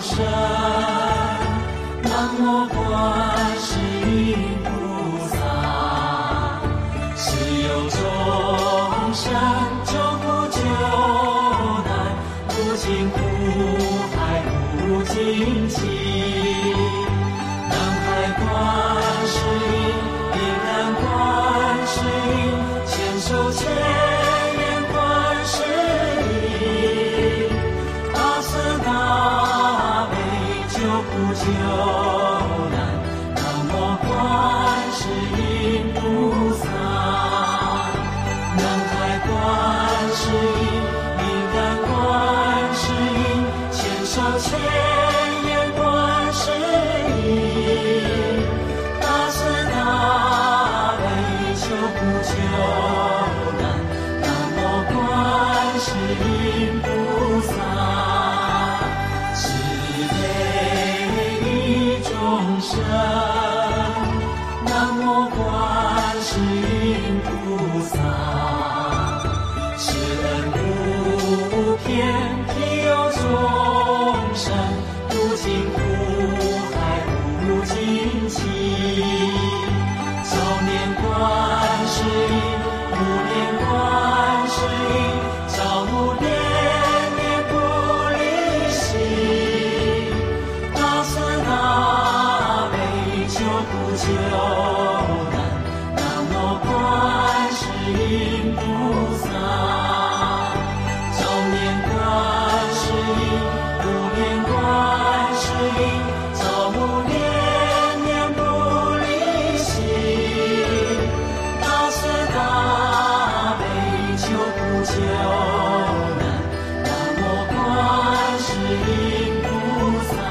生，南无观世音菩萨。是有众生救苦救难，不尽苦海无尽期。南海观世音，灵感观世音，千手千眼观世音，大慈大悲救苦救难，南无观世音菩萨。南海观世音，灵感观世音，千手千眼观世音，大慈大悲救苦救难，南无观世音菩萨。慈悲众生，南无观世音菩萨。施恩无边，庇佑众生，不尽苦海无尽期。早年观世音，暮年观世音，朝暮恋恋不离心，大慈大悲救苦救难，南无观世音菩萨。早年观世音，暮年观世音，朝暮恋恋不离心，大慈大悲救苦救难，南无观世音菩萨。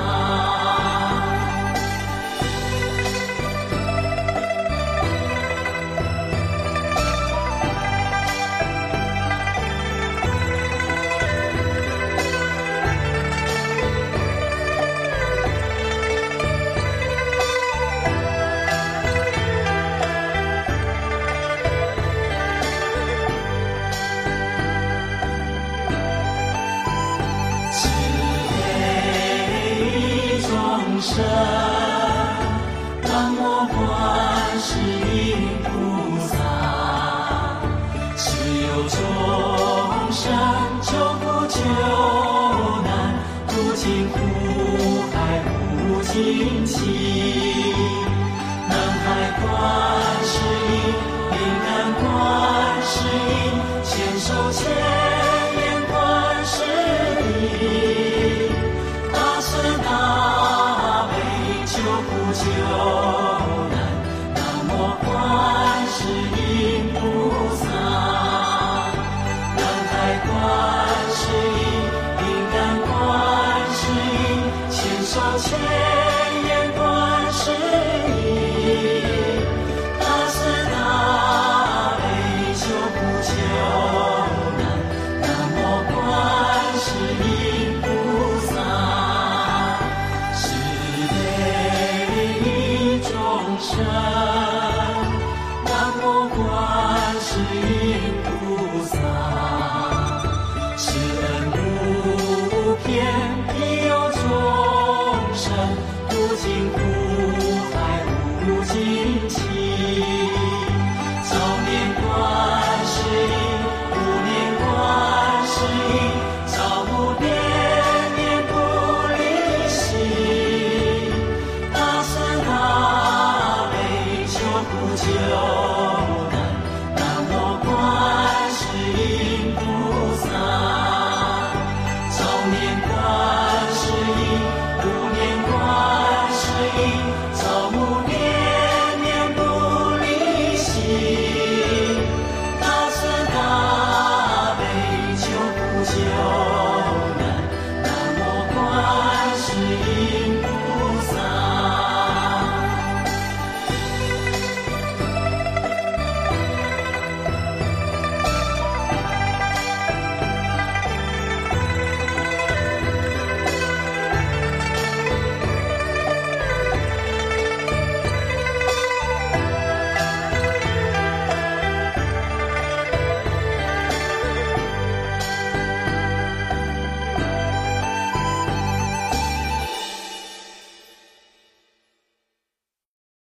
慈悲众生，南无观世音菩萨。是有众生救苦救难，不尽苦海无尽期。